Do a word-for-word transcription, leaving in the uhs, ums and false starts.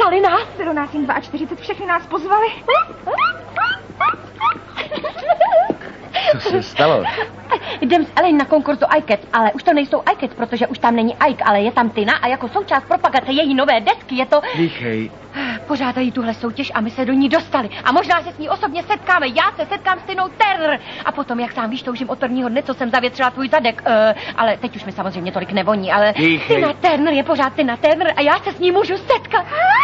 Vzali nás? Bylo nás jen čtyřicet dva, všechny nás pozvali. Co se stalo? Jdem s Elaine na konkurs do iCats, ale už to nejsou iCats, protože už tam není Ike, ale je tam Tina a jako součást propagace její nové desky je to... Dýchej. Pořádají tuhle soutěž a my se do ní dostali. A možná se s ní osobně setkáme. Já se setkám s Tinou Turner. A potom, jak sám víš, toužím od prvního dne, co jsem zavětřila tvůj zadek. Uh, ale teď už mi samozřejmě tolik nevoní, ale Dýchej. Tina Turner je pořád Tina Turner a já se s ní můžu setkat.